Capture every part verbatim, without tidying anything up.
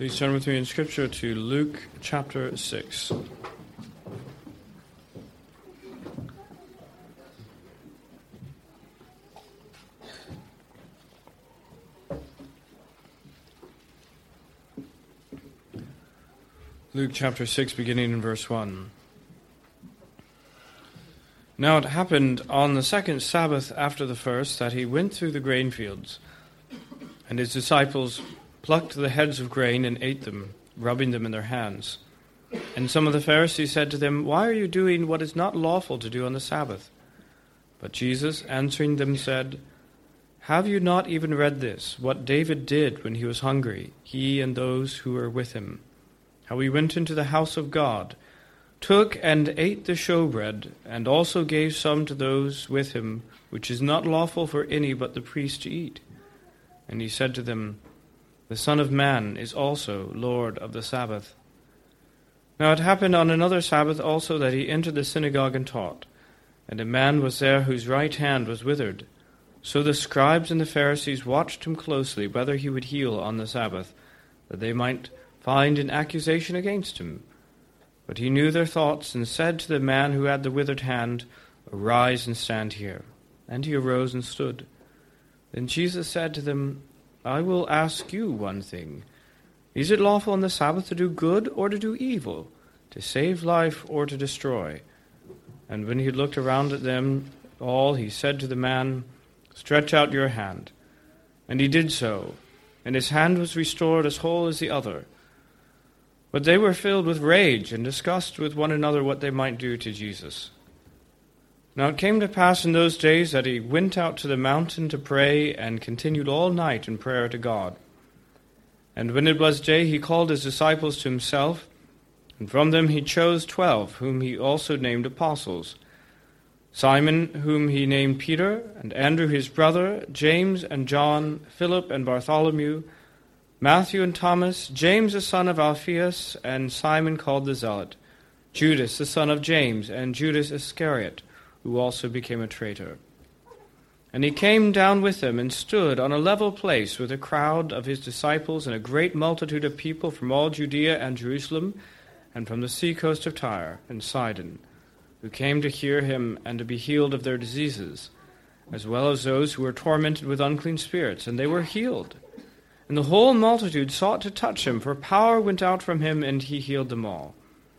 Please turn with me in Scripture to Luke chapter six. Luke chapter six, beginning in verse one. Now it happened on the second Sabbath after the first that he went through the grain fields, and his disciples plucked the heads of grain and ate them, rubbing them in their hands. And some of the Pharisees said to them, "Why are you doing what is not lawful to do on the Sabbath?" But Jesus, answering them, said, "Have you not even read this, what David did when he was hungry, he and those who were with him? How he went into the house of God, took and ate the showbread, and also gave some to those with him, which is not lawful for any but the priest to eat. And he said to them, The Son of Man is also Lord of the Sabbath." Now it happened on another Sabbath also that he entered the synagogue and taught. And a man was there whose right hand was withered. So the scribes and the Pharisees watched him closely, whether he would heal on the Sabbath, that they might find an accusation against him. But he knew their thoughts, and said to the man who had the withered hand, "Arise and stand here." And he arose and stood. Then Jesus said to them, "I will ask you one thing. Is it lawful on the Sabbath to do good or to do evil, to save life or to destroy?" And when he looked around at them all, he said to the man, "Stretch out your hand." And he did so, and his hand was restored as whole as the other. But they were filled with rage and discussed with one another what they might do to Jesus. Now it came to pass in those days that he went out to the mountain to pray, and continued all night in prayer to God. And when it was day, he called his disciples to himself, and from them he chose twelve, whom he also named apostles: Simon, whom he named Peter, and Andrew his brother, James and John, Philip and Bartholomew, Matthew and Thomas, James the son of Alphaeus, and Simon called the Zealot, Judas the son of James, and Judas Iscariot, who also became a traitor. And he came down with them, and stood on a level place with a crowd of his disciples and a great multitude of people from all Judea and Jerusalem, and from the seacoast of Tyre and Sidon, who came to hear him and to be healed of their diseases, as well as those who were tormented with unclean spirits, and they were healed. And the whole multitude sought to touch him, for power went out from him, and he healed them all.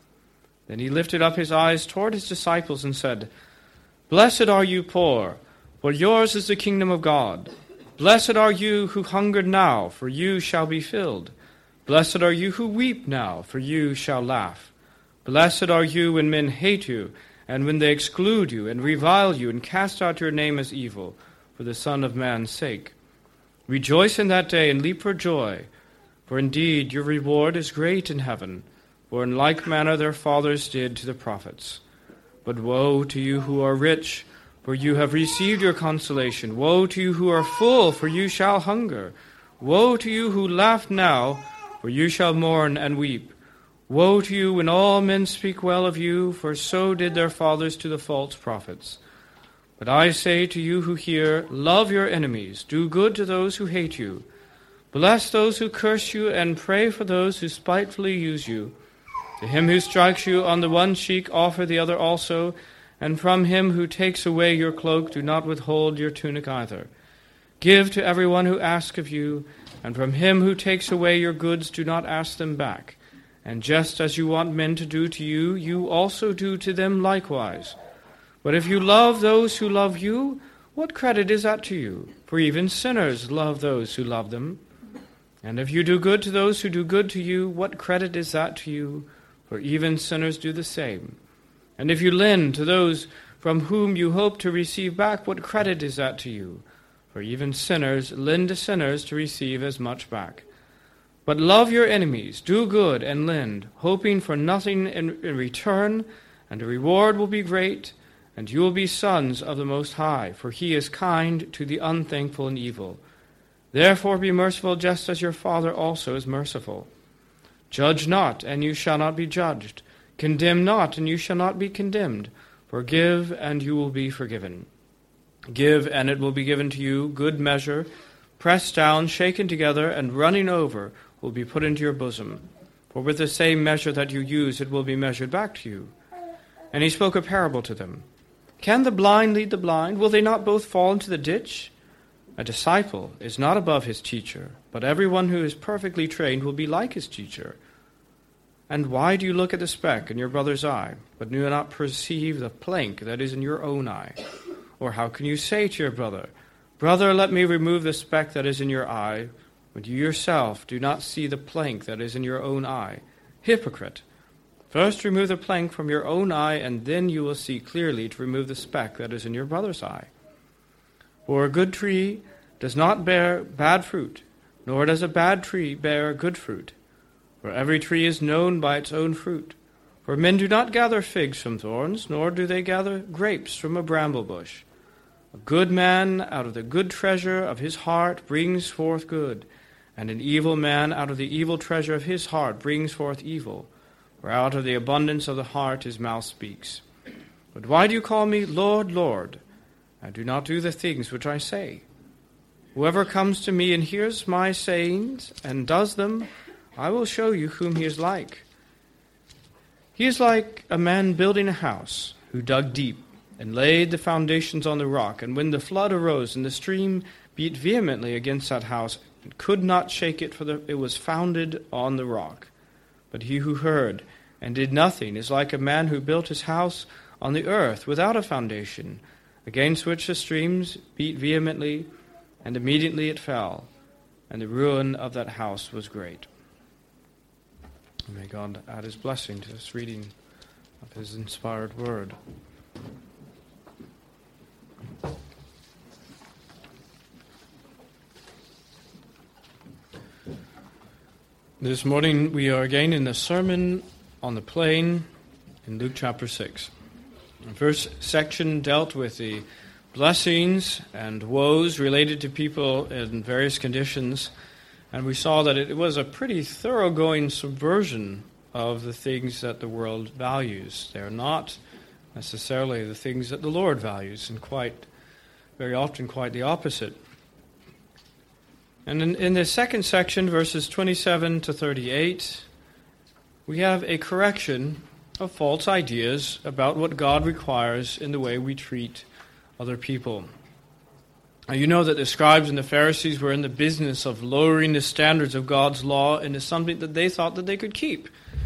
Then he lifted up his eyes toward his disciples and said, "Blessed are you poor, for yours is the kingdom of God. Blessed are you who hungered now, for you shall be filled. Blessed are you who weep now, for you shall laugh. Blessed are you when men hate you, and when they exclude you, and revile you, and cast out your name as evil, for the Son of Man's sake. Rejoice in that day, and leap for joy, for indeed your reward is great in heaven, for in like manner their fathers did to the prophets. But woe to you who are rich, for you have received your consolation. Woe to you who are full, for you shall hunger. Woe to you who laugh now, for you shall mourn and weep. Woe to you when all men speak well of you, for so did their fathers to the false prophets. But I say to you who hear, love your enemies, do good to those who hate you. Bless those who curse you, and pray for those who spitefully use you. To him who strikes you on the one cheek, offer the other also, and from him who takes away your cloak, do not withhold your tunic either. Give to everyone who asks of you, and from him who takes away your goods, do not ask them back. And just as you want men to do to you, you also do to them likewise. But if you love those who love you, what credit is that to you? For even sinners love those who love them. And if you do good to those who do good to you, what credit is that to you? For even sinners do the same. And if you lend to those from whom you hope to receive back, what credit is that to you? For even sinners lend to sinners to receive as much back. But love your enemies, do good and lend, hoping for nothing in, in return, and the reward will be great, and you will be sons of the Most High, for he is kind to the unthankful and evil. Therefore be merciful, just as your Father also is merciful. Judge not, and you shall not be judged. Condemn not, and you shall not be condemned. Forgive, and you will be forgiven. Give, and it will be given to you, good measure, pressed down, shaken together, and running over, will be put into your bosom. For with the same measure that you use, it will be measured back to you. And he spoke a parable to them. Can the blind lead the blind? Will they not both fall into the ditch? A disciple is not above his teacher, but everyone who is perfectly trained will be like his teacher. And why do you look at the speck in your brother's eye, but do not perceive the plank that is in your own eye? Or how can you say to your brother, Brother, let me remove the speck that is in your eye, but you yourself do not see the plank that is in your own eye? Hypocrite! First remove the plank from your own eye, and then you will see clearly to remove the speck that is in your brother's eye. For a good tree does not bear bad fruit, nor does a bad tree bear good fruit. For every tree is known by its own fruit. For men do not gather figs from thorns, nor do they gather grapes from a bramble bush. A good man out of the good treasure of his heart brings forth good, and an evil man out of the evil treasure of his heart brings forth evil. For out of the abundance of the heart his mouth speaks. But why do you call me Lord, Lord? I do not do the things which I say. Whoever comes to me and hears my sayings and does them, I will show you whom he is like. He is like a man building a house, who dug deep and laid the foundations on the rock. And when the flood arose and the stream beat vehemently against that house, it could not shake it, for the, it was founded on the rock. But he who heard and did nothing is like a man who built his house on the earth without a foundation, against which the streams beat vehemently, and immediately it fell, and the ruin of that house was great. And may God add his blessing to this reading of his inspired word. This morning we are again in the Sermon on the Plain in Luke chapter six. The first section dealt with the blessings and woes related to people in various conditions, and we saw that it was a pretty thoroughgoing subversion of the things that the world values. They are not necessarily the things that the Lord values, and quite, very often quite the opposite. And in, in the second section, verses twenty-seven to thirty-eight, we have a correction of false ideas about what God requires in the way we treat other people. Now, you know that the scribes and the Pharisees were in the business of lowering the standards of God's law into something that they thought that they could keep.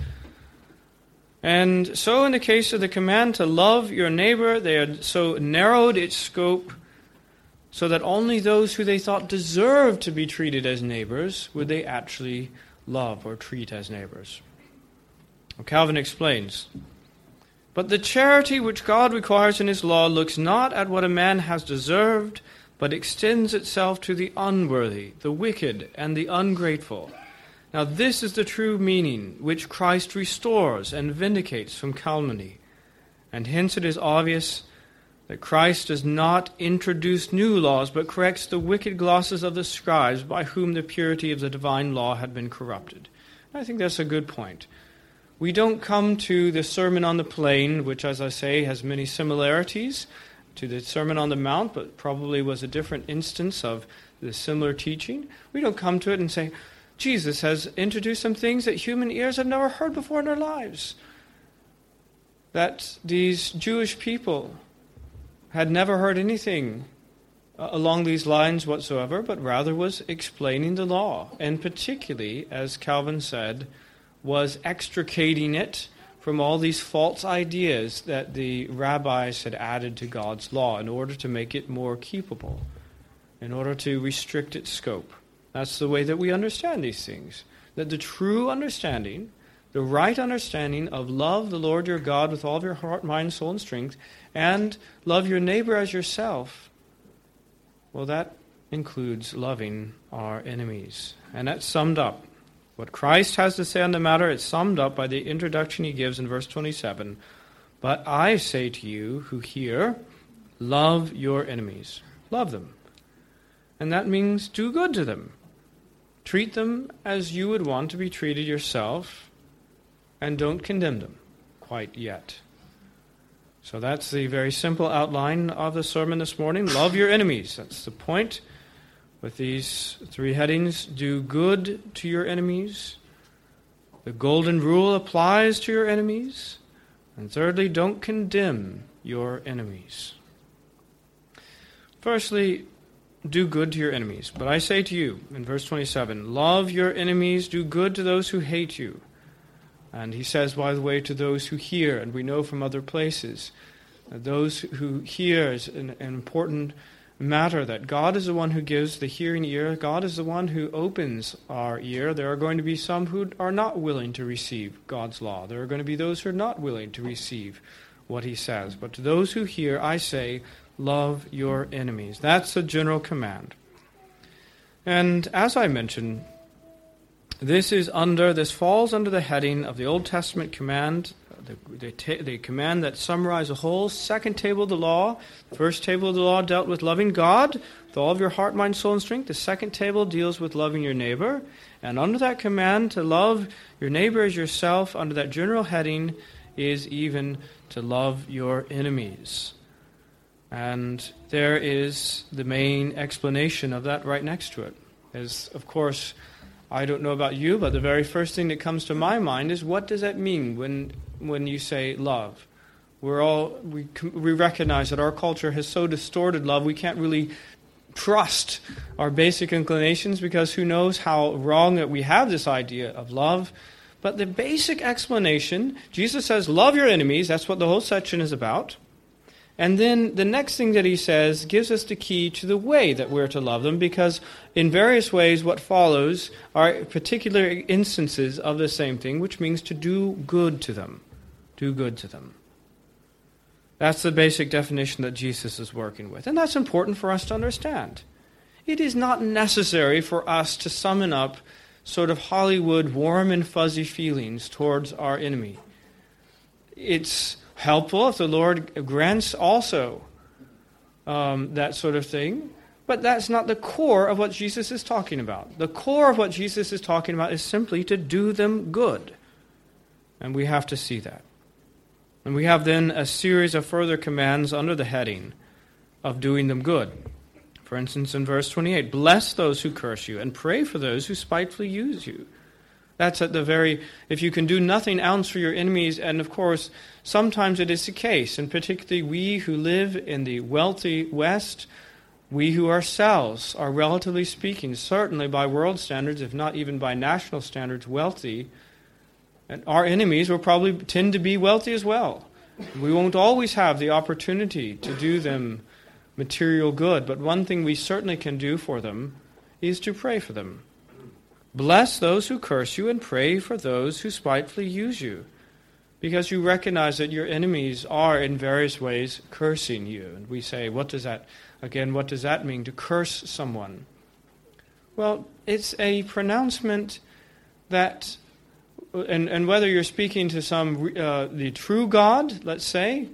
And so in the case of the command to love your neighbor, they had so narrowed its scope so that only those who they thought deserved to be treated as neighbors would they actually love or treat as neighbors. Well, Calvin explains, but the charity which God requires in his law looks not at what a man has deserved, but extends itself to the unworthy, the wicked, and the ungrateful. Now this is the true meaning which Christ restores and vindicates from calumny. And hence it is obvious that Christ does not introduce new laws, but corrects the wicked glosses of the scribes by whom the purity of the divine law had been corrupted. I think that's a good point. We don't come to the Sermon on the Plain, which, as I say, has many similarities to the Sermon on the Mount, but probably was a different instance of the similar teaching. We don't come to it and say, Jesus has introduced some things that human ears have never heard before in their lives. That these Jewish people had never heard anything along these lines whatsoever, but rather was explaining the law, and particularly, as Calvin said, was extricating it from all these false ideas that the rabbis had added to God's law in order to make it more keepable, in order to restrict its scope. That's the way that we understand these things. That the true understanding, the right understanding of love the Lord your God with all of your heart, mind, soul, and strength, and love your neighbor as yourself, well, that includes loving our enemies. And that's summed up. What Christ has to say on the matter, it's summed up by the introduction he gives in verse twenty-seven. But I say to you who hear, love your enemies. Love them. And that means do good to them. Treat them as you would want to be treated yourself, and don't condemn them quite yet. So that's the very simple outline of the sermon this morning. Love your enemies. That's the point. with these three headings: do good to your enemies. The golden rule applies to your enemies. And thirdly, don't condemn your enemies. Firstly, do good to your enemies. But I say to you, in verse twenty-seven, love your enemies, do good to those who hate you. And he says, by the way, to those who hear, and we know from other places, that those who hear is an, an important matter, that God is the one who gives the hearing ear. God is the one who opens our ear. There are going to be some who are not willing to receive God's law. There are going to be those who are not willing to receive what he says. But to those who hear, I say, love your enemies. That's a general command. And as I mentioned, this is under, this falls under the heading of the Old Testament command, the, the, ta- the command that summarized the whole second table of the law. The first table of the law dealt with loving God with all of your heart, mind, soul, and strength. The second table deals with loving your neighbor. And under that command to love your neighbor as yourself, under that general heading, is even to love your enemies. And there is the main explanation of that right next to it. As, of course, I don't know about you, but the very first thing that comes to my mind is, what does that mean when when you say love? We're all we we recognize that our culture has so distorted love, we can't really trust our basic inclinations, because who knows how wrong that we have this idea of love. But the basic explanation, Jesus says, love your enemies. That's what the whole section is about. And then the next thing that he says gives us the key to the way that we're to love them, because in various ways what follows are particular instances of the same thing, which means to do good to them. Do good to them. That's the basic definition that Jesus is working with. And that's important for us to understand. It is not necessary for us to summon up sort of Hollywood warm and fuzzy feelings towards our enemy. It's helpful if the Lord grants also um, that sort of thing, but that's not the core of what Jesus is talking about. The core of what Jesus is talking about is simply to do them good, and we have to see that. And we have then a series of further commands under the heading of doing them good. For instance, in verse twenty-eight, bless those who curse you and pray for those who spitefully use you. That's at the very, if you can do nothing else for your enemies, and of course, sometimes it is the case, and particularly we who live in the wealthy West, we who ourselves are, relatively speaking, certainly by world standards, if not even by national standards, wealthy, and our enemies will probably tend to be wealthy as well. We won't always have the opportunity to do them material good, but one thing we certainly can do for them is to pray for them. Bless those who curse you and pray for those who spitefully use you, because you recognize that your enemies are in various ways cursing you. And we say, what does that, again, what does that mean, to curse someone? Well, it's a pronouncement that, and, and whether you're speaking to some, uh, the true God, let's say,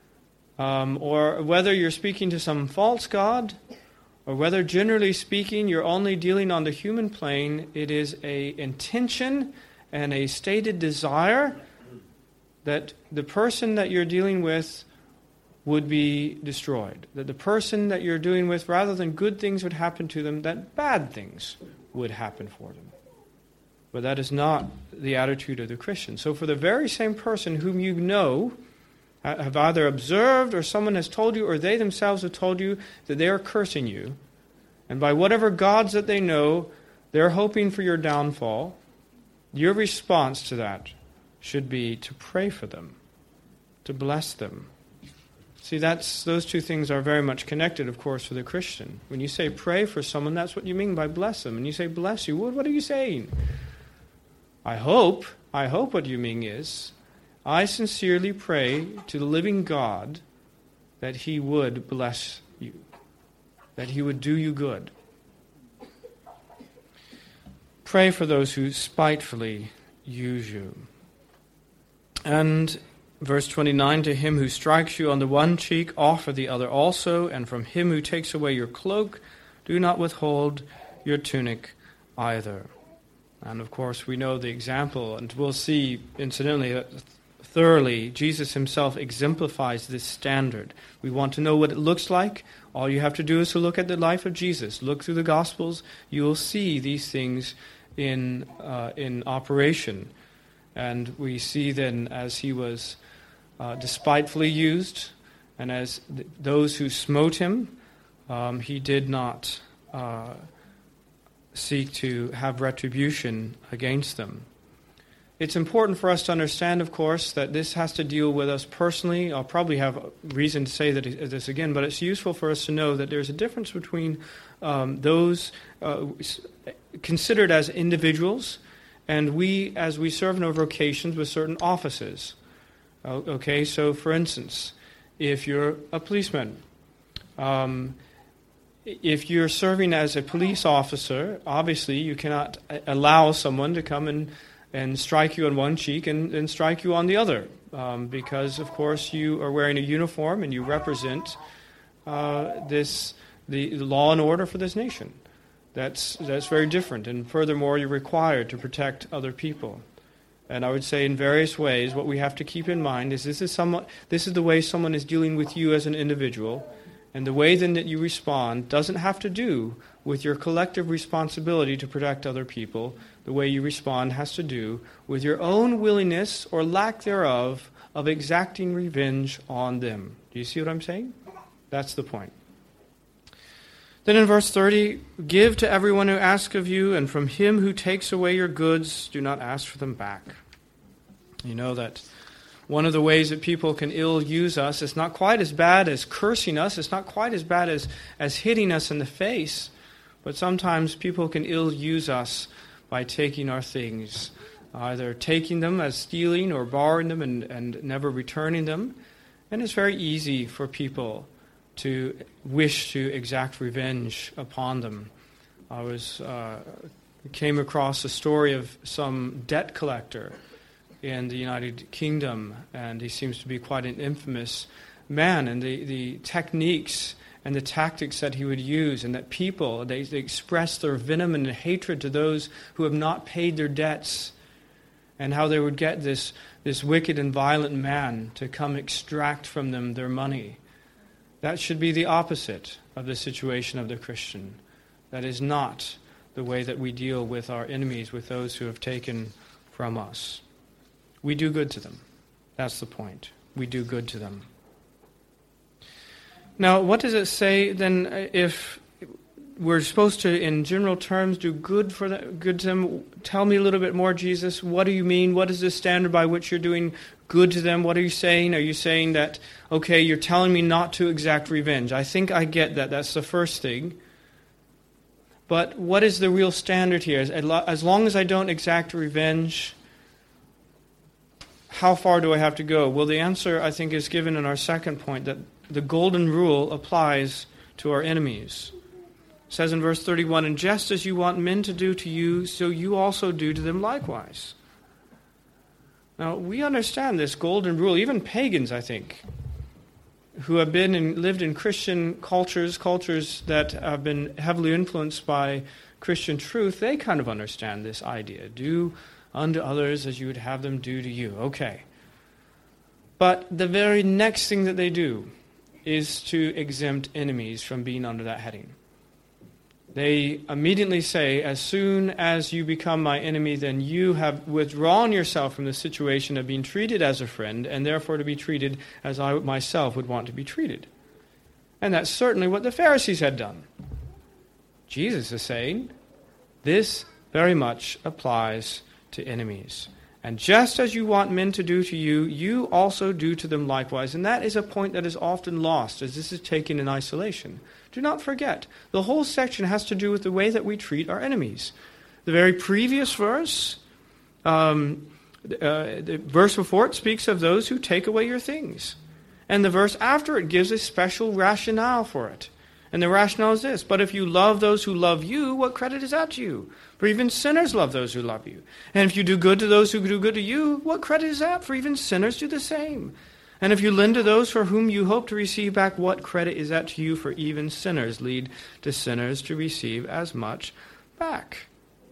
um, or whether you're speaking to some false God, or whether, generally speaking, you're only dealing on the human plane, it is a intention and a stated desire that the person that you're dealing with would be destroyed. That the person that you're dealing with, rather than good things would happen to them, that bad things would happen for them. But that is not the attitude of the Christian. So for the very same person whom you know, have either observed or someone has told you or they themselves have told you that they are cursing you, and by whatever gods that they know, they're hoping for your downfall, your response to that should be to pray for them, to bless them. See, that's those two things are very much connected, of course, for the Christian. When you say pray for someone, that's what you mean by bless them. And you say bless you, what, what are you saying? I hope, I hope what you mean is, I sincerely pray to the living God that He would bless you, that He would do you good. Pray for those who spitefully use you. And verse twenty-nine, to him who strikes you on the one cheek, offer the other also, and from him who takes away your cloak, do not withhold your tunic either. And of course we know the example, and we'll see, incidentally, thoroughly. Jesus himself exemplifies this standard. We want to know what it looks like. All you have to do is to look at the life of Jesus. Look through the Gospels. You will see these things in uh, in operation. And we see then as he was uh, despitefully used, and as th- those who smote him, um, he did not uh, seek to have retribution against them. It's important for us to understand, of course, that this has to deal with us personally. I'll probably have reason to say that this again, but it's useful for us to know that there's a difference between um, those uh, considered as individuals and we as we serve in our vocations with certain offices. Okay, so for instance, if you're a policeman, um, if you're serving as a police officer, obviously you cannot allow someone to come and and strike you on one cheek and, and strike you on the other, um, because, of course, you are wearing a uniform and you represent uh, this the, the law and order for this nation. That's that's very different, and furthermore, you're required to protect other people. And I would say, in various ways, what we have to keep in mind is this is somewhat this is the way someone is dealing with you as an individual, and the way then that you respond doesn't have to do with your collective responsibility to protect other people. The way you respond has to do with your own willingness or lack thereof of exacting revenge on them. Do you see what I'm saying? That's the point. Then in verse thirty, give to everyone who asks of you, and from him who takes away your goods, do not ask for them back. You know that one of the ways that people can ill use us is not quite as bad as cursing us. It's not quite as bad as, as hitting us in the face. But sometimes people can ill use us by taking our things, either taking them as stealing or borrowing them and, and never returning them. And it's very easy for people to wish to exact revenge upon them. I was uh, came across a story of some debt collector in the United Kingdom, and he seems to be quite an infamous man, and the, the techniques and the tactics that he would use, and that people, they, they express their venom and hatred to those who have not paid their debts, and how they would get this, this wicked and violent man to come extract from them their money. That should be the opposite of the situation of the Christian. That is not the way that we deal with our enemies, with those who have taken from us. We do good to them. That's the point. We do good to them. Now, what does it say then if we're supposed to, in general terms, do good for the, good to them? Tell me a little bit more, Jesus. What do you mean? What is the standard by which you're doing good to them? What are you saying? Are you saying that, okay, you're telling me not to exact revenge? I think I get that. That's the first thing. But what is the real standard here? As long as I don't exact revenge, how far do I have to go? Well, the answer, I think, is given in our second point, that the golden rule applies to our enemies. It says in verse thirty-one, and just as you want men to do to you, so you also do to them likewise. Now, we understand this golden rule. Even pagans, I think, who have been and lived in Christian cultures, cultures that have been heavily influenced by Christian truth, they kind of understand this idea. Do unto others as you would have them do to you. Okay. But the very next thing that they do is to exempt enemies from being under that heading. They immediately say, as soon as you become my enemy, then you have withdrawn yourself from the situation of being treated as a friend, and therefore to be treated as I myself would want to be treated. And that's certainly what the Pharisees had done. Jesus is saying, this very much applies to enemies. And just as you want men to do to you, you also do to them likewise. And that is a point that is often lost, as this is taken in isolation. Do not forget, the whole section has to do with the way that we treat our enemies. The very previous verse, um, uh, the verse before it speaks of those who take away your things. And the verse after it gives a special rationale for it. And the rationale is this: but if you love those who love you, what credit is that to you? For even sinners love those who love you. And if you do good to those who do good to you, what credit is that? For even sinners do the same. And if you lend to those for whom you hope to receive back, what credit is that to you? For even sinners lead to sinners to receive as much back.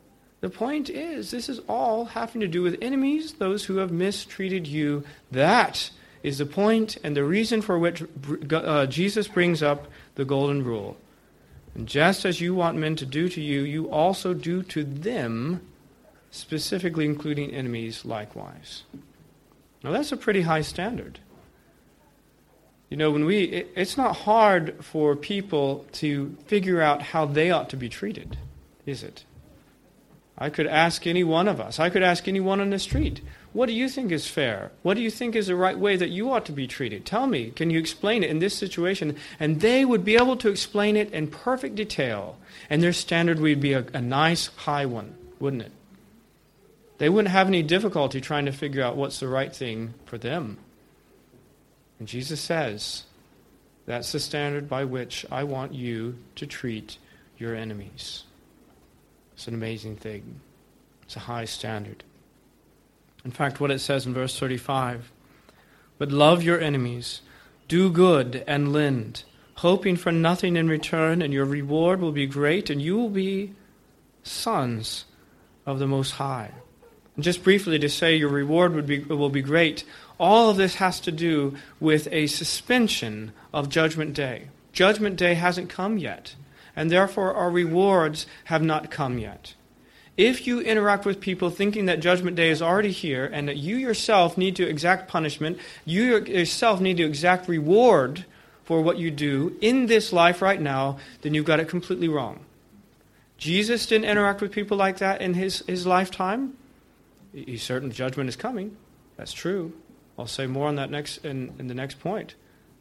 The point is, this is all having to do with enemies, those who have mistreated you. That is the point and the reason for which uh, Jesus brings up the golden rule. And just as you want men to do to you, you also do to them, specifically including enemies likewise. Now that's a pretty high standard. You know, when we, it, it's not hard for people to figure out how they ought to be treated, is it? I could ask any one of us. I could ask anyone on the street, what do you think is fair? What do you think is the right way that you ought to be treated? Tell me, can you explain it in this situation? And they would be able to explain it in perfect detail. And their standard would be a, a nice high one, wouldn't it? They wouldn't have any difficulty trying to figure out what's the right thing for them. And Jesus says, that's the standard by which I want you to treat your enemies. It's an amazing thing. It's a high standard. In fact, what it says in verse thirty-five, but love your enemies, do good and lend, hoping for nothing in return, and your reward will be great, and you will be sons of the Most High. And just briefly to say your reward would be, will be great, all of this has to do with a suspension of Judgment Day. Judgment Day hasn't come yet, and therefore our rewards have not come yet. If you interact with people thinking that Judgment Day is already here and that you yourself need to exact punishment, you yourself need to exact reward for what you do in this life right now, then you've got it completely wrong. Jesus didn't interact with people like that in his, his lifetime. He's certain judgment is coming. That's true. I'll say more on that next in, in the next point.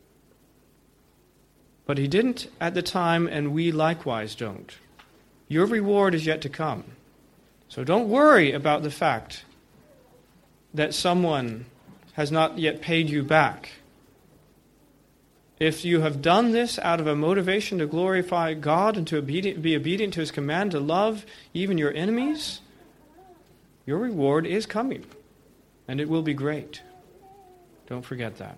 But he didn't at the time, and we likewise don't. Your reward is yet to come. So don't worry about the fact that someone has not yet paid you back. If you have done this out of a motivation to glorify God and to obedient, be obedient to His command to love even your enemies, your reward is coming, and it will be great. Don't forget that.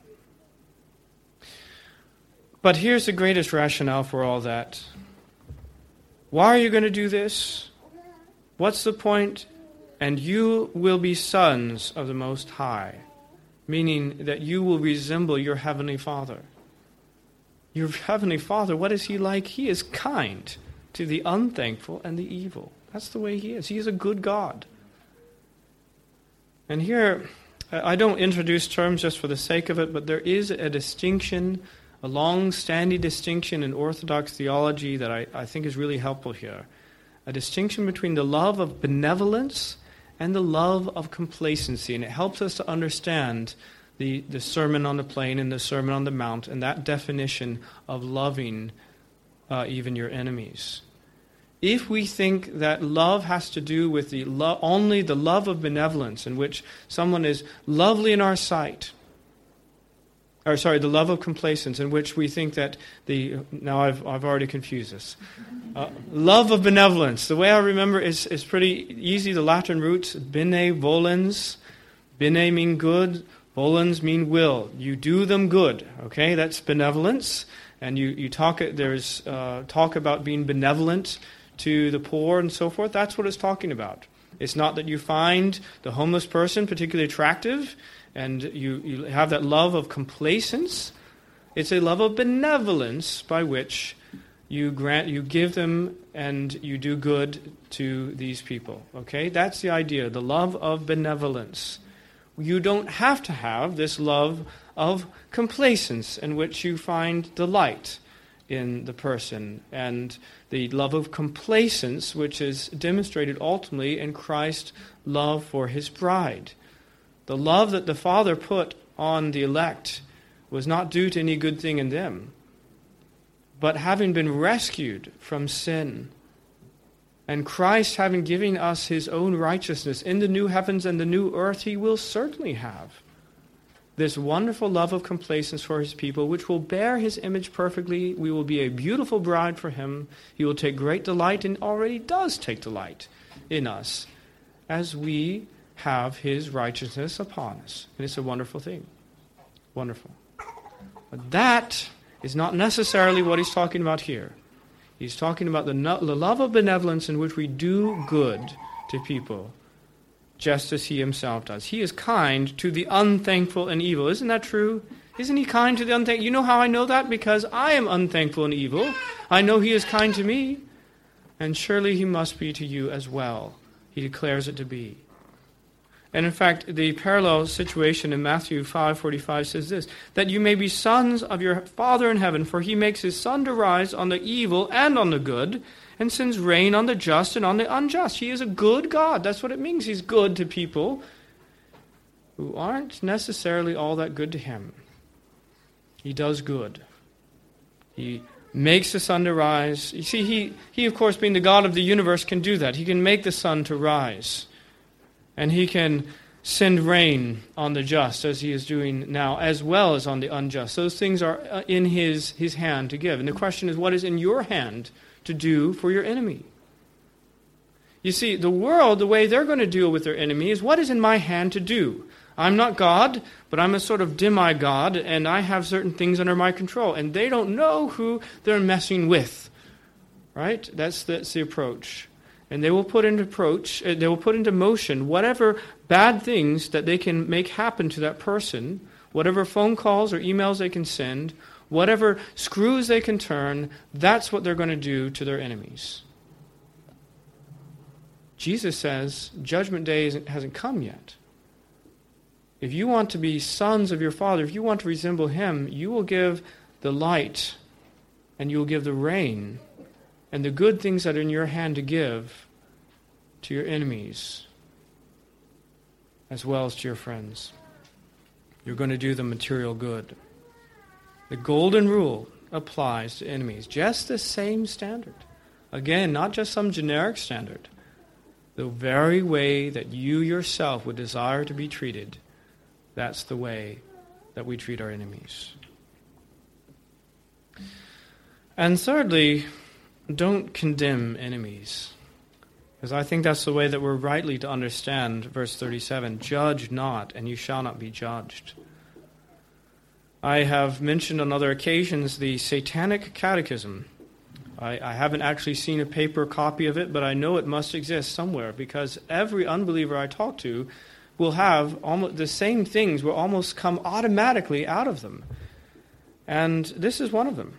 But here's the greatest rationale for all that. Why are you going to do this? What's the point? And you will be sons of the Most High, meaning that you will resemble your Heavenly Father. Your Heavenly Father, what is He like? He is kind to the unthankful and the evil. That's the way He is. He is a good God. And here, I don't introduce terms just for the sake of it, but there is a distinction, a long-standing distinction in Orthodox theology that I, I think is really helpful here. A distinction between the love of benevolence and the love of complacency. And it helps us to understand the, the Sermon on the Plain and the Sermon on the Mount and that definition of loving uh, even your enemies. If we think that love has to do with the lo- only the love of benevolence, in which someone is lovely in our sight, or sorry, the love of complacence, in which we think that the now I've I've already confused this. Uh, love of benevolence. The way I remember is is pretty easy. The Latin roots bene volens, bene mean good, volens mean will. You do them good. Okay, that's benevolence, and you you talk. There's uh, talk about being benevolent to the poor and so forth. That's what it's talking about. It's not that you find the homeless person particularly attractive and you, you have that love of complacence. It's a love of benevolence by which you grant, you give them and you do good to these people. Okay? That's the idea, the love of benevolence. You don't have to have this love of complacence in which you find delight in the person, and the love of complacence which is demonstrated ultimately in Christ's love for His bride. The love that the Father put on the elect was not due to any good thing in them, but having been rescued from sin, and Christ having given us His own righteousness in the new heavens and the new earth, He will certainly have this wonderful love of complacence for His people, which will bear His image perfectly. We will be a beautiful bride for Him. He will take great delight, and already does take delight in us, as we have His righteousness upon us. And it's a wonderful thing. Wonderful. But that is not necessarily what he's talking about here. He's talking about the, no- the love of benevolence in which we do good to people, just as he himself does. He is kind to the unthankful and evil. Isn't that true? Isn't he kind to the unthankful? You know how I know that? Because I am unthankful and evil. I know he is kind to me. And surely he must be to you as well. He declares it to be. And in fact, the parallel situation in Matthew five forty-five says this, that you may be sons of your Father in heaven, for he makes his sun to rise on the evil and on the good, and sends rain on the just and on the unjust. He is a good God. That's what it means. He's good to people who aren't necessarily all that good to him. He does good. He makes the sun to rise. You see, he, he, of course, being the God of the universe, can do that. He can make the sun to rise. And he can send rain on the just, as he is doing now, as well as on the unjust. Those things are in his, his hand to give. And the question is, what is in your hand to do for your enemy? You see, the world, the way they're going to deal with their enemy is, what is in my hand to do? I'm not God, but I'm a sort of demigod, and I have certain things under my control. And they don't know who they're messing with. Right? That's, that's the approach. And they will put into approach, uh, they will put into motion whatever bad things that they can make happen to that person, whatever phone calls or emails they can send, whatever screws they can turn, that's what they're going to do to their enemies. Jesus says judgment day isn't, hasn't come yet. If you want to be sons of your Father, if you want to resemble him, you will give the light and you will give the rain and the good things that are in your hand to give to your enemies, as well as to your friends. You're going to do the material good. The golden rule applies to enemies. Just the same standard. Again, not just some generic standard. The very way that you yourself would desire to be treated, that's the way that we treat our enemies. And thirdly, don't condemn enemies. Because I think that's the way that we're rightly to understand verse thirty-seven. Judge not, and you shall not be judged. I have mentioned on other occasions the Satanic Catechism. I, I haven't actually seen a paper copy of it, but I know it must exist somewhere, because every unbeliever I talk to will have almost the same things will almost come automatically out of them. And this is one of them.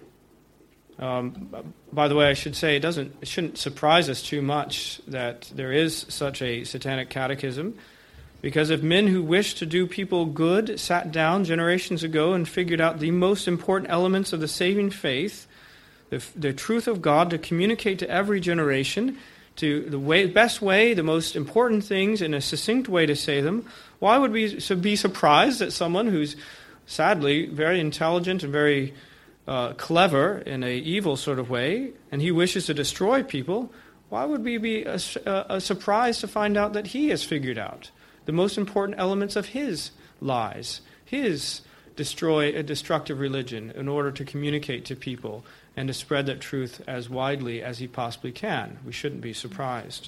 Um, by the way, I should say it doesn't, it shouldn't surprise us too much that there is such a satanic catechism, because if men who wish to do people good sat down generations ago and figured out the most important elements of the saving faith, the, the truth of God to communicate to every generation, to the way, best way, the most important things in a succinct way to say them, why would we be surprised that someone who's sadly very intelligent and very Uh, clever in a evil sort of way, and he wishes to destroy people, why would we be a, a, a surprised to find out that he has figured out the most important elements of his lies, his destroy a destructive religion in order to communicate to people and to spread that truth as widely as he possibly can? We shouldn't be surprised.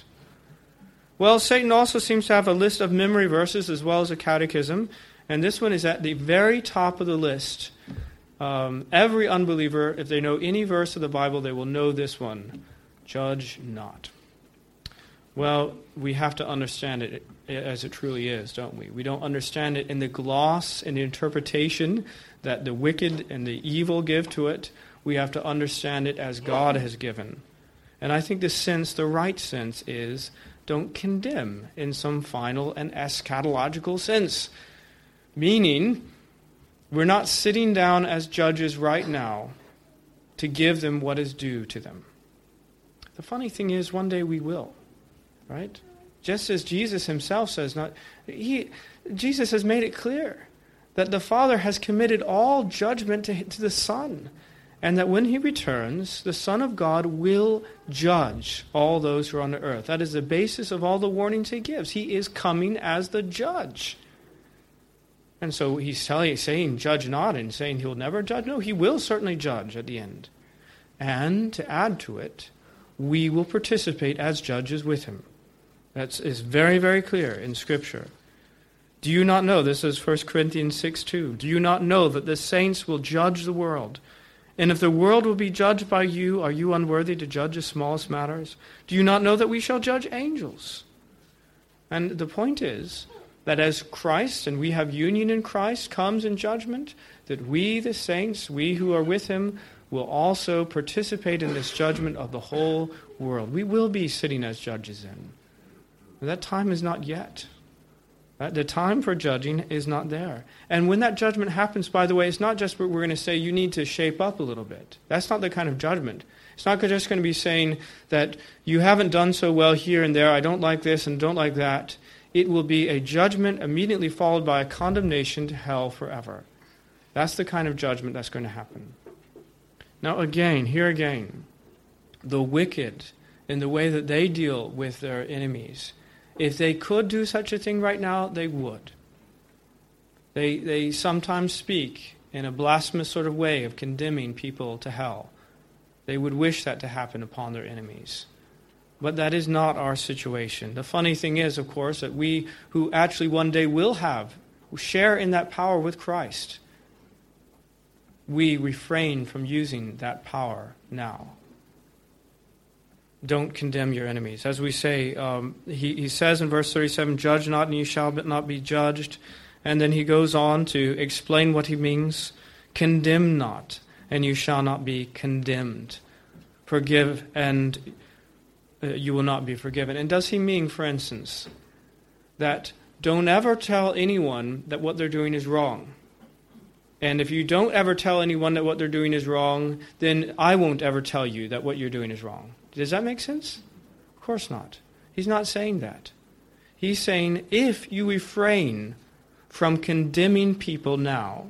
Well, Satan also seems to have a list of memory verses as well as a catechism, and this one is at the very top of the list. Um, every unbeliever, if they know any verse of the Bible, they will know this one. Judge not. Well, we have to understand it as it truly is, don't we? We don't understand it in the gloss and the interpretation that the wicked and the evil give to it. We have to understand it as God has given. And I think the sense, the right sense is, don't condemn in some final and eschatological sense. Meaning, we're not sitting down as judges right now to give them what is due to them. The funny thing is, one day we will, right? Just as Jesus himself says, not he, Jesus has made it clear that the Father has committed all judgment to, to the Son, and that when he returns, the Son of God will judge all those who are on the earth. That is the basis of all the warnings he gives. He is coming as the judge. And so he's telling, saying, judge not, and saying he'll never judge. No, he will certainly judge at the end. And to add to it, we will participate as judges with him. That is very, very clear in Scripture. Do you not know, this is First Corinthians six two, do you not know that the saints will judge the world? And if the world will be judged by you, are you unworthy to judge the smallest matters? Do you not know that we shall judge angels? And the point is that as Christ, and we have union in Christ, comes in judgment, that we, the saints, we who are with him, will also participate in this judgment of the whole world. We will be sitting as judges in. That time is not yet. The time for judging is not there. And when that judgment happens, by the way, it's not just what we're going to say, you need to shape up a little bit. That's not the kind of judgment. It's not just going to be saying that you haven't done so well here and there, I don't like this and don't like that. It will be a judgment immediately followed by a condemnation to hell forever. That's the kind of judgment that's going to happen. Now again, here again, the wicked, in the way that they deal with their enemies, if they could do such a thing right now, they would. They they sometimes speak in a blasphemous sort of way of condemning people to hell. They would wish that to happen upon their enemies. But that is not our situation. The funny thing is, of course, that we who actually one day will have, share in that power with Christ, we refrain from using that power now. Don't condemn your enemies. As we say, um, he, he says in verse thirty-seven, judge not and you shall not be judged. And then he goes on to explain what he means. Condemn not and you shall not be condemned. Forgive and uh, you will not be forgiven. And does he mean, for instance, that don't ever tell anyone that what they're doing is wrong? And if you don't ever tell anyone that what they're doing is wrong, then I won't ever tell you that what you're doing is wrong. Does that make sense? Of course not. He's not saying that. He's saying if you refrain from condemning people now,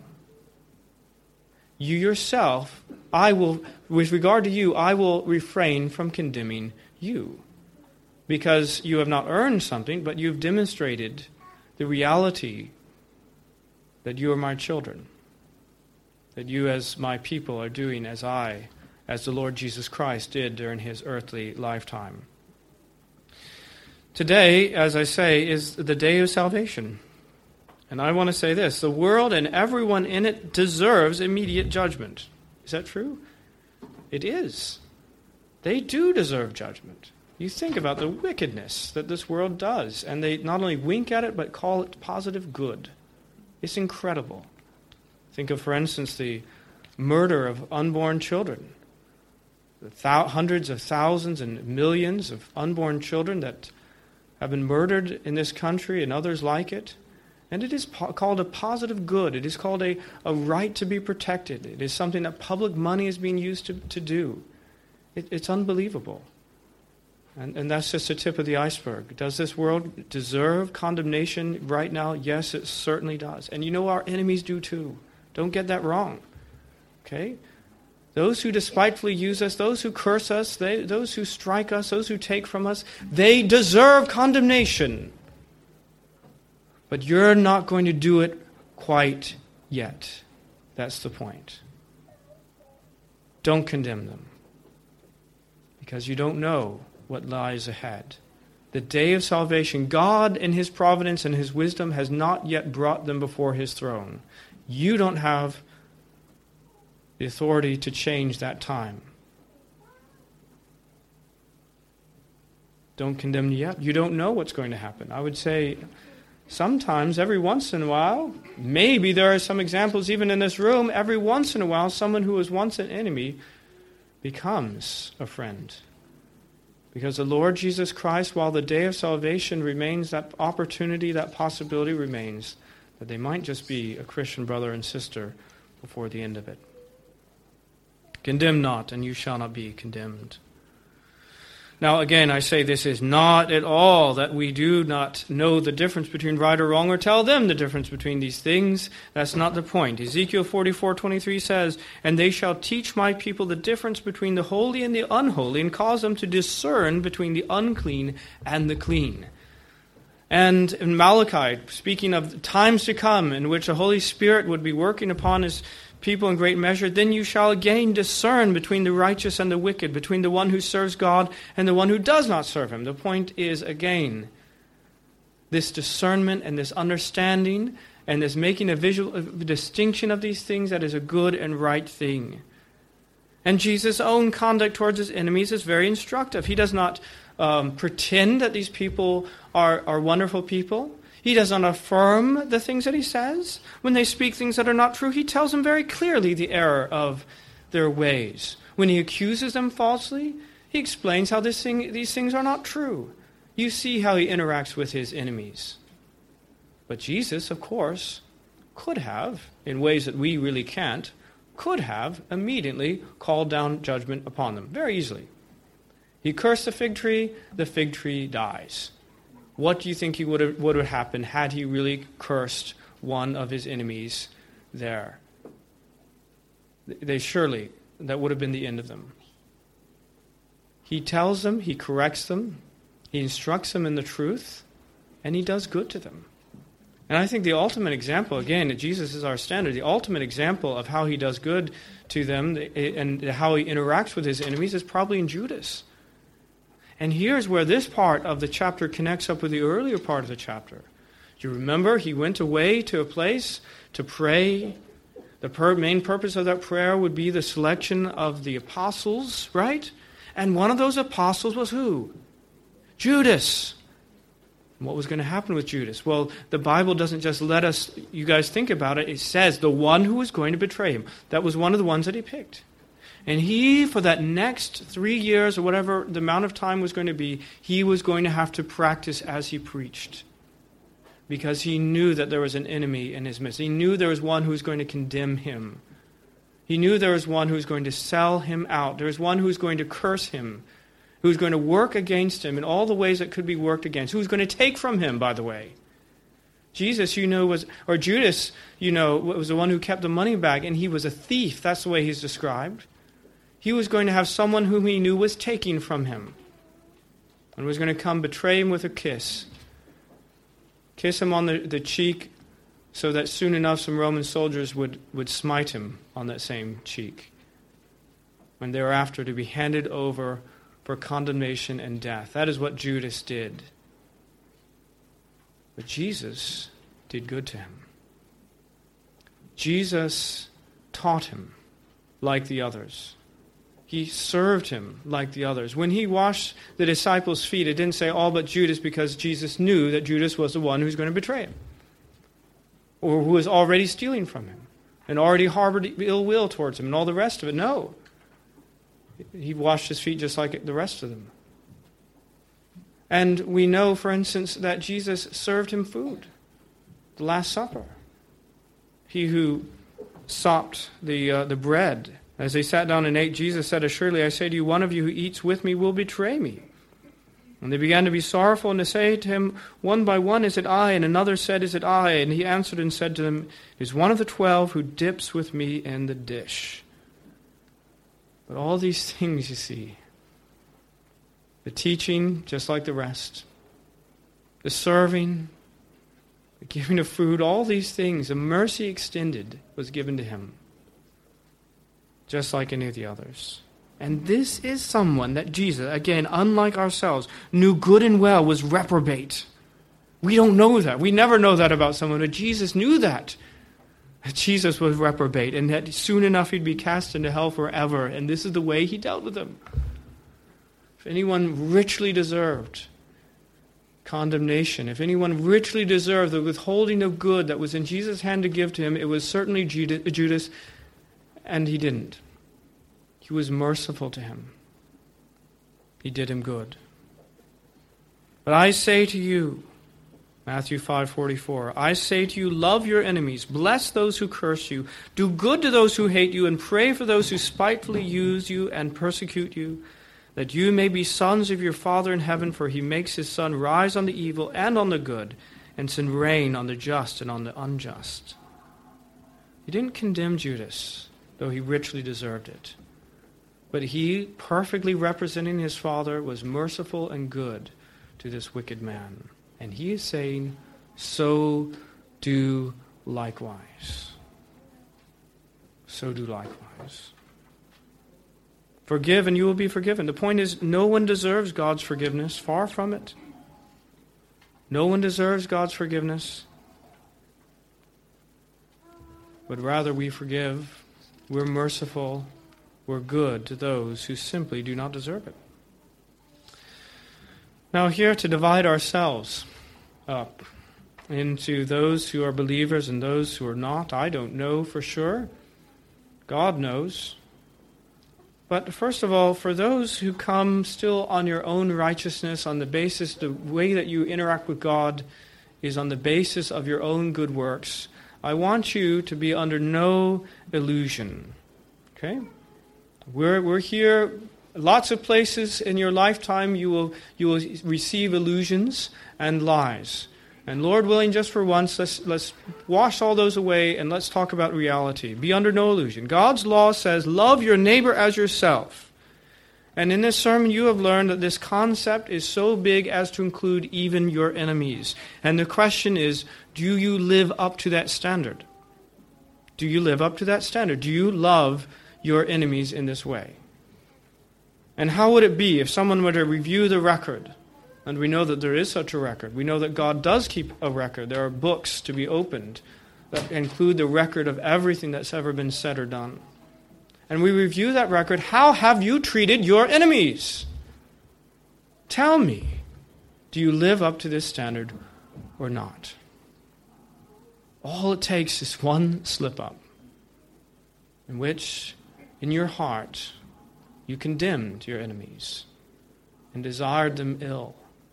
you yourself, I will, with regard to you, I will refrain from condemning you. Because you have not earned something, but you've demonstrated the reality that you are my children. That you as my people are doing as I, as the Lord Jesus Christ did during his earthly lifetime. Today, as I say, is the day of salvation. And I want to say this, the world and everyone in it deserves immediate judgment. Is that true? It is. They do deserve judgment. You think about the wickedness that this world does, and they not only wink at it, but call it positive good. It's incredible. Think of, for instance, the murder of unborn children. The thou- hundreds of thousands and millions of unborn children that have been murdered in this country and others like it. And it is po- called a positive good. It is called a, a right to be protected. It is something that public money is being used to, to do. It, it's unbelievable. And, and that's just the tip of the iceberg. Does this world deserve condemnation right now? Yes, it certainly does. And you know our enemies do too. Don't get that wrong. Okay? Those who despitefully use us, those who curse us, they, those who strike us, those who take from us, they deserve condemnation. But you're not going to do it quite yet. That's the point. Don't condemn them. Because you don't know what lies ahead. The day of salvation, God in his providence and his wisdom has not yet brought them before his throne. You don't have the authority to change that time. Don't condemn yet. You don't know what's going to happen. I would say sometimes, every once in a while, maybe there are some examples even in this room, every once in a while someone who was once an enemy becomes a friend. Because the Lord Jesus Christ, while the day of salvation remains, that opportunity, that possibility remains, that they might just be a Christian brother and sister before the end of it. Condemn not, and you shall not be condemned. Now, again, I say this is not at all that we do not know the difference between right or wrong or tell them the difference between these things. That's not the point. Ezekiel forty-four twenty-three says, and they shall teach my people the difference between the holy and the unholy, and cause them to discern between the unclean and the clean. And in Malachi, speaking of times to come in which the Holy Spirit would be working upon his people in great measure, then you shall again discern between the righteous and the wicked, between the one who serves God and the one who does not serve him. The point is, again, this discernment and this understanding and this making a visual a distinction of these things, that is a good and right thing. And Jesus' own conduct towards his enemies is very instructive. He does not um, pretend that these people are, are wonderful people. He does not affirm the things that he says. When they speak things that are not true, he tells them very clearly the error of their ways. When he accuses them falsely, he explains how this thing, these things are not true. You see how he interacts with his enemies. But Jesus, of course, could have, in ways that we really can't, could have immediately called down judgment upon them, very easily. He cursed the fig tree, the fig tree dies. What do you think he would have, would have happened had he really cursed one of his enemies there? They surely, that would have been the end of them. He tells them, he corrects them, he instructs them in the truth, and he does good to them. And I think the ultimate example, again, Jesus is our standard, the ultimate example of how he does good to them and how he interacts with his enemies is probably in Judas. And here's where this part of the chapter connects up with the earlier part of the chapter. Do you remember he went away to a place to pray? The per- main purpose of that prayer would be the selection of the apostles, right? And one of those apostles was who? Judas. What was going to happen with Judas? Well, the Bible doesn't just let us, you guys think about it. It says the one who was going to betray him. That was one of the ones that he picked. And he, for that next three years or whatever the amount of time was going to be, he was going to have to practice as he preached. Because he knew that there was an enemy in his midst. He knew there was one who was going to condemn him. He knew there was one who was going to sell him out. There was one who was going to curse him. Who's going to work against him in all the ways that could be worked against. Who's going to take from him, by the way. Jesus, you know, was, or Judas, you know, was the one who kept the money bag, and he was a thief. That's the way he's described. He was going to have someone whom he knew was taking from him. And was going to come betray him with a kiss. Kiss him on the, the cheek so that soon enough some Roman soldiers would, would smite him on that same cheek. And thereafter to be handed over for condemnation and death. That is what Judas did. But Jesus did good to him. Jesus taught him like the others. He served him like the others. When he washed the disciples' feet, it didn't say all but Judas because Jesus knew that Judas was the one who was going to betray him. Or who was already stealing from him. And already harbored ill will towards him and all the rest of it. No. He washed his feet just like the rest of them. And we know, for instance, that Jesus served him food. The Last Supper. He who sopped the uh, the bread. As they sat down and ate, Jesus said, "Assuredly, I say to you, one of you who eats with me will betray me." And they began to be sorrowful and to say to him, one by one, "Is it I?" And another said, "Is it I?" And he answered and said to them, "It is one of the twelve who dips with me in the dish." But all these things, you see, the teaching, just like the rest, the serving, the giving of food, all these things, the mercy extended was given to him, just like any of the others. And this is someone that Jesus, again, unlike ourselves, knew good and well was reprobate. We don't know that. We never know that about someone, but Jesus knew that. That Jesus was reprobate, and that soon enough he'd be cast into hell forever. And this is the way he dealt with them. If anyone richly deserved condemnation, if anyone richly deserved the withholding of good that was in Jesus' hand to give to him, it was certainly Judas, and he didn't. He was merciful to him. He did him good. But I say to you, Matthew five forty-four, I say to you, love your enemies, bless those who curse you, do good to those who hate you, and pray for those who spitefully use you and persecute you, that you may be sons of your Father in heaven, for he makes his sun rise on the evil and on the good, and send rain on the just and on the unjust. He didn't condemn Judas, though he richly deserved it. But he, perfectly representing his Father, was merciful and good to this wicked man. And he is saying, so do likewise. So do likewise. Forgive and you will be forgiven. The point is, no one deserves God's forgiveness. Far from it. No one deserves God's forgiveness. But rather we forgive. We're merciful. were good to those who simply do not deserve it. Now here to divide ourselves up into those who are believers and those who are not, I don't know for sure. God knows. But first of all, for those who come still on your own righteousness, on the basis, the way that you interact with God is on the basis of your own good works, I want you to be under no illusion. Okay? We're we're here, lots of places in your lifetime you will you will receive illusions and lies. And Lord willing, just for once, let's let's wash all those away and let's talk about reality. Be under no illusion. God's law says, love your neighbor as yourself. And in this sermon you have learned that this concept is so big as to include even your enemies. And the question is, do you live up to that standard? Do you live up to that standard? Do you love your enemies in this way? And how would it be if someone were to review the record? And we know that there is such a record. We know that God does keep a record. There are books to be opened that include the record of everything that's ever been said or done. And we review that record. How have you treated your enemies? Tell me, do you live up to this standard or not? All it takes is one slip-up in which, in your heart, you condemned your enemies and desired them ill.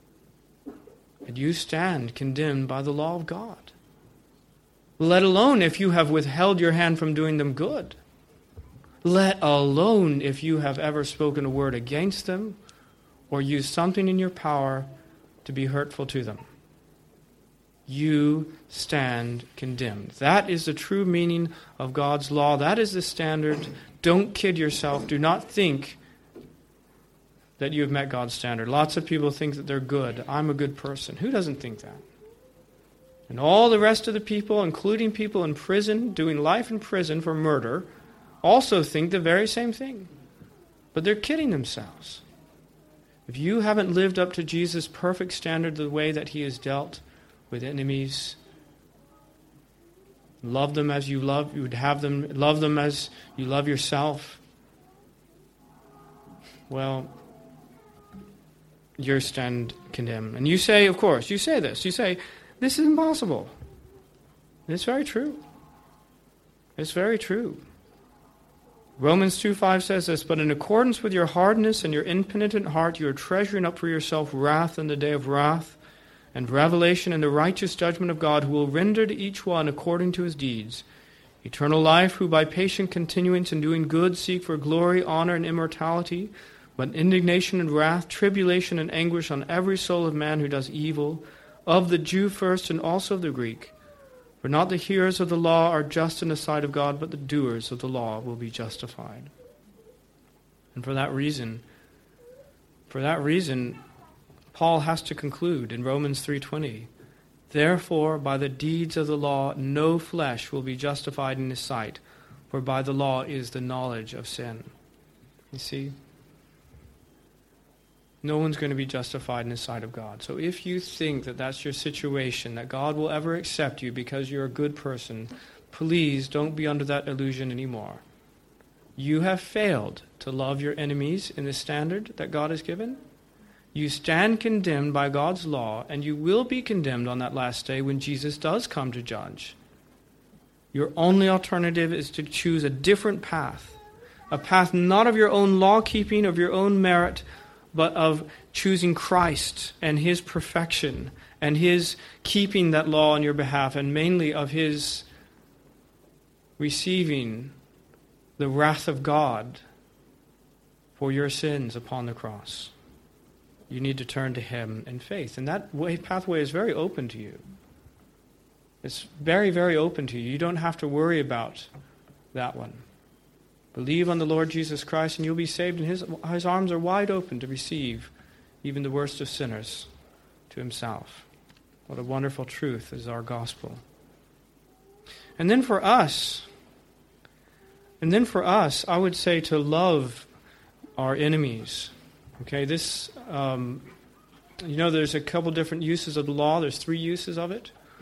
And you stand condemned by the law of God. Let alone if you have withheld your hand from doing them good. Let alone if you have ever spoken a word against them or used something in your power to be hurtful to them. You stand condemned. That is the true meaning of God's law. That is the standard. Don't kid yourself. Do not think that you have met God's standard. Lots of people think that they're good. I'm a good person. Who doesn't think that? And all the rest of the people, including people in prison, doing life in prison for murder, also think the very same thing. But they're kidding themselves. If you haven't lived up to Jesus' perfect standard the way that he has dealt with enemies, love them as you love, you would have them, love them as you love yourself, well, you stand condemned. And you say, of course, you say this. You say, this is impossible. It's very true. It's very true. Romans two five says this, but in accordance with your hardness and your impenitent heart, you are treasuring up for yourself wrath in the day of wrath and revelation in the righteous judgment of God, who will render to each one according to his deeds. Eternal life, who by patient continuance in doing good seek for glory, honor, and immortality, but indignation and wrath, tribulation and anguish on every soul of man who does evil, of the Jew first and also of the Greek. For not the hearers of the law are just in the sight of God, but the doers of the law will be justified. And for that reason, for that reason, Paul has to conclude in Romans three twenty, therefore by the deeds of the law no flesh will be justified in his sight, for by the law is the knowledge of sin. You see? No one's going to be justified in the sight of God. So if you think that that's your situation, that God will ever accept you because you're a good person, please don't be under that illusion anymore. You have failed to love your enemies in the standard that God has given. You stand condemned by God's law, and you will be condemned on that last day when Jesus does come to judge. Your only alternative is to choose a different path, a path not of your own law-keeping, of your own merit, but of choosing Christ and his perfection and his keeping that law on your behalf, and mainly of his receiving the wrath of God for your sins upon the cross. You need to turn to him in faith. And that way, pathway is very open to you. It's very, very open to you. You don't have to worry about that one. Believe on the Lord Jesus Christ and you'll be saved, and his, his arms are wide open to receive even the worst of sinners to himself. What a wonderful truth is our gospel. And then for us, and then for us, I would say to love our enemies. Okay, this, um, you know, there's a couple different uses of the law. There's three uses of it.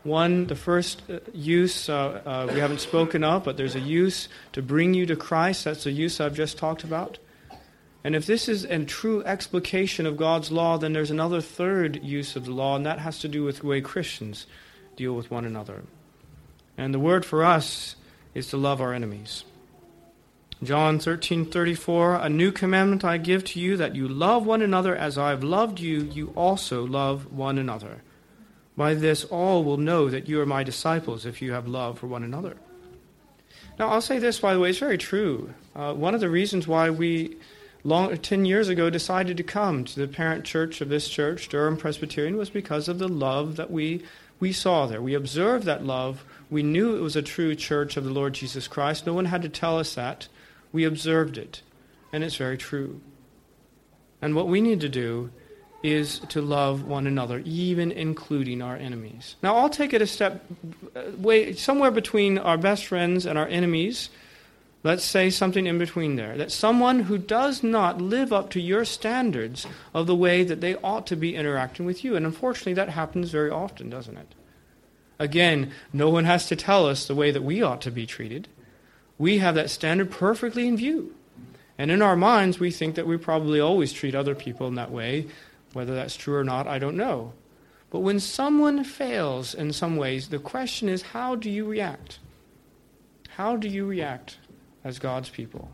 One, the first use uh, uh, we haven't spoken of, but there's a use to bring you to Christ. That's the use I've just talked about. And if this is a true explication of God's law, then there's another third use of the law, and that has to do with the way Christians deal with one another. And the word for us is to love our enemies. John thirteen thirty-four, a new commandment I give to you, that you love one another as I have loved you, you also love one another. By this all will know that you are my disciples, if you have love for one another. Now I'll say this, by the way, it's very true. Uh, one of the reasons why we, long, ten years ago, decided to come to the parent church of this church, Durham Presbyterian, was because of the love that we, we saw there. We observed that love. We knew it was a true church of the Lord Jesus Christ. No one had to tell us that. We observed it, and it's very true. And what we need to do is to love one another, even including our enemies. Now, I'll take it a step, way somewhere between our best friends and our enemies. Let's say something in between there. That someone who does not live up to your standards of the way that they ought to be interacting with you. And unfortunately, that happens very often, doesn't it? Again, no one has to tell us the way that we ought to be treated. We have that standard perfectly in view. And in our minds, we think that we probably always treat other people in that way. Whether that's true or not, I don't know. But when someone fails in some ways, the question is, how do you react? How do you react as God's people?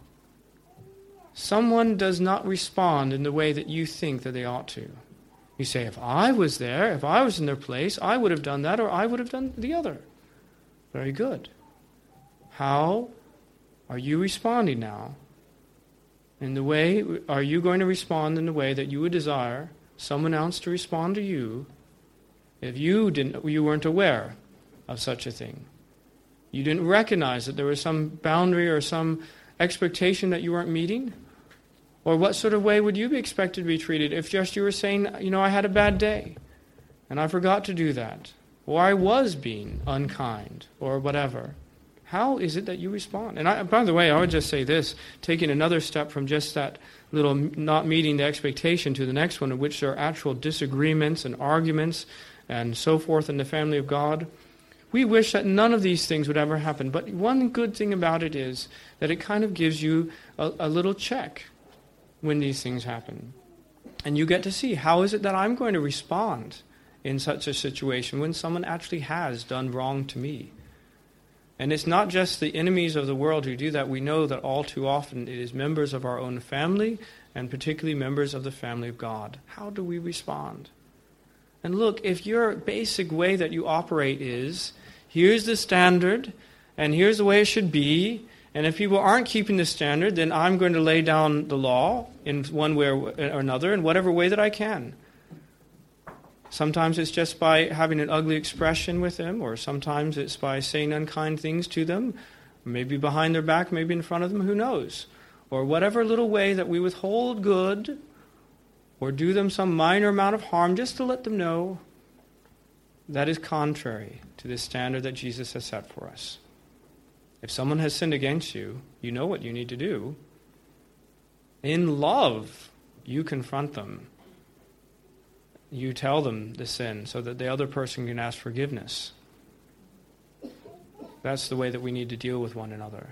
Someone does not respond in the way that you think that they ought to. You say, if I was there, if I was in their place, I would have done that, or I would have done the other. Very good. How are you responding now? In the way, are you going to respond in the way that you would desire someone else to respond to you if you didn't, you weren't aware of such a thing? You didn't recognize that there was some boundary or some expectation that you weren't meeting? Or what sort of way would you be expected to be treated if just you were saying, you know, I had a bad day and I forgot to do that, or I was being unkind, or whatever? How is it that you respond? And I, by the way, I would just say this, taking another step from just that little not meeting the expectation to the next one, in which there are actual disagreements and arguments and so forth in the family of God. We wish that none of these things would ever happen. But one good thing about it is that it kind of gives you a, a little check when these things happen. And you get to see, how is it that I'm going to respond in such a situation when someone actually has done wrong to me? And it's not just the enemies of the world who do that. We know that all too often it is members of our own family, and particularly members of the family of God. How do we respond? And look, if your basic way that you operate is, here's the standard, and here's the way it should be, and if people aren't keeping the standard, then I'm going to lay down the law in one way or another, in whatever way that I can. Sometimes it's just by having an ugly expression with them, or sometimes it's by saying unkind things to them, maybe behind their back, maybe in front of them, who knows? Or whatever little way that we withhold good, or do them some minor amount of harm, just to let them know that is contrary to the standard that Jesus has set for us. If someone has sinned against you, you know what you need to do. In love, you confront them. You tell them the sin so that the other person can ask forgiveness. That's the way that we need to deal with one another.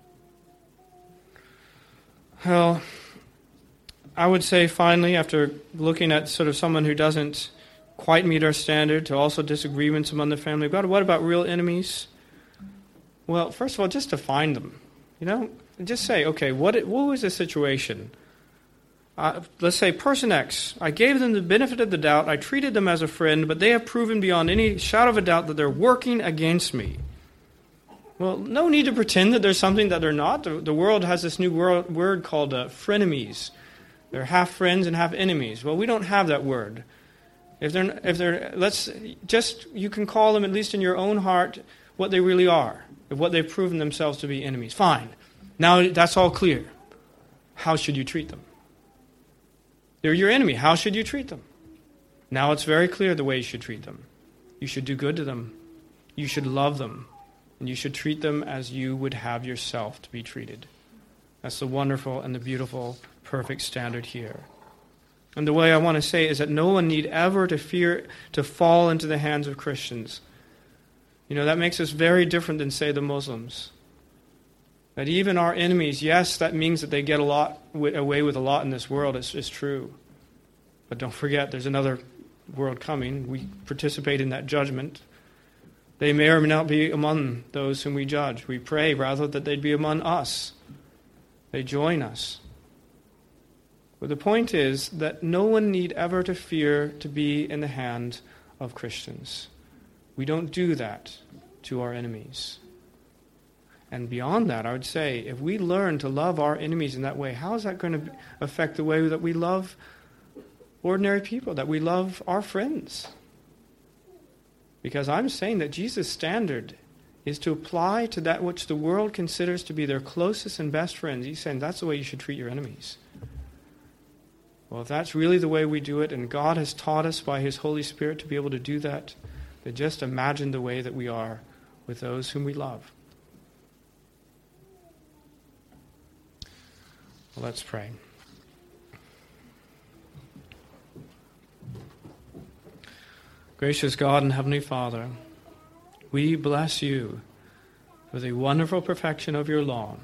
Well, I would say finally, after looking at sort of someone who doesn't quite meet our standard, to also disagreements among the family of God, what about real enemies? Well, first of all, just define them. You know, just say, okay, what what was the situation? Uh, let's say person X, I gave them the benefit of the doubt, I treated them as a friend, but they have proven beyond any shadow of a doubt that they're working against me. Well, no need to pretend that there's something that they're not. The, the world has this new word, word called uh, frenemies. They're half friends and half enemies. Well, we don't have that word. If they're, if they're, let's just, you can call them, at least in your own heart, what they really are, what they've proven themselves to be enemies. Fine. Now that's all clear. How should you treat them? They're your enemy. How should you treat them? Now it's very clear the way you should treat them. You should do good to them. You should love them. And you should treat them as you would have yourself to be treated. That's the wonderful and the beautiful, perfect standard here. And the way I want to say is that no one need ever to fear to fall into the hands of Christians You know, that makes us very different than, say, the Muslims. That even our enemies, yes, that means that they get a lot away with a lot in this world. It's, it's true. But don't forget, there's another world coming. We participate in that judgment. They may or may not be among those whom we judge. We pray, rather, that they'd be among us. They join us. But the point is that no one need ever to fear to be in the hand of Christians. We don't do that to our enemies. And beyond that, I would say, if we learn to love our enemies in that way, how is that going to affect the way that we love ordinary people, that we love our friends? Because I'm saying that Jesus' standard is to apply to that which the world considers to be their closest and best friends. He's saying that's the way you should treat your enemies. Well, if that's really the way we do it, and God has taught us by His Holy Spirit to be able to do that, then just imagine the way that we are with those whom we love. Well, let's pray. Gracious God and Heavenly Father, we bless you for the wonderful perfection of your law.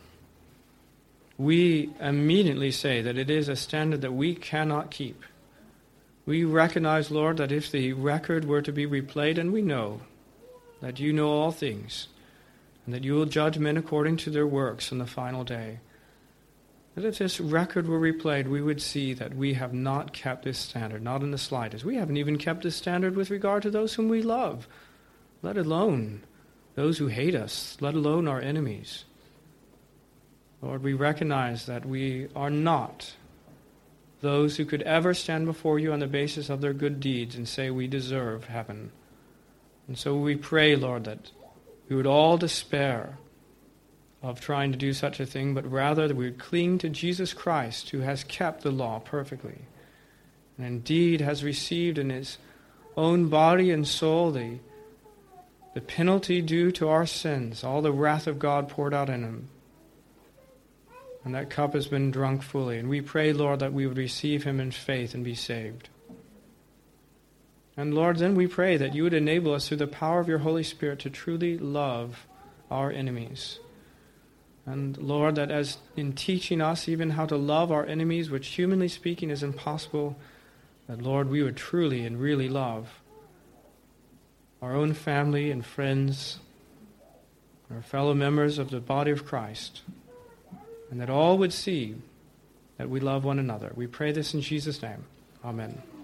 We immediately say that it is a standard that we cannot keep. We recognize, Lord, that if the record were to be replayed, and we know that you know all things, and that you will judge men according to their works on the final day, that if this record were replayed, we would see that we have not kept this standard, not in the slightest. We haven't even kept this standard with regard to those whom we love, let alone those who hate us, let alone our enemies. Lord, we recognize that we are not those who could ever stand before you on the basis of their good deeds and say we deserve heaven. And so we pray, Lord, that we would all despair of trying to do such a thing, but rather that we would cling to Jesus Christ, who has kept the law perfectly, and indeed has received in his own body and soul the, the penalty due to our sins, all the wrath of God poured out in him. And that cup has been drunk fully. And we pray, Lord, that we would receive him in faith and be saved. And Lord, then we pray that you would enable us through the power of your Holy Spirit to truly love our enemies. And Lord, that as in teaching us even how to love our enemies, which humanly speaking is impossible, that Lord, we would truly and really love our own family and friends, our fellow members of the body of Christ, and that all would see that we love one another. We pray this in Jesus' name. Amen.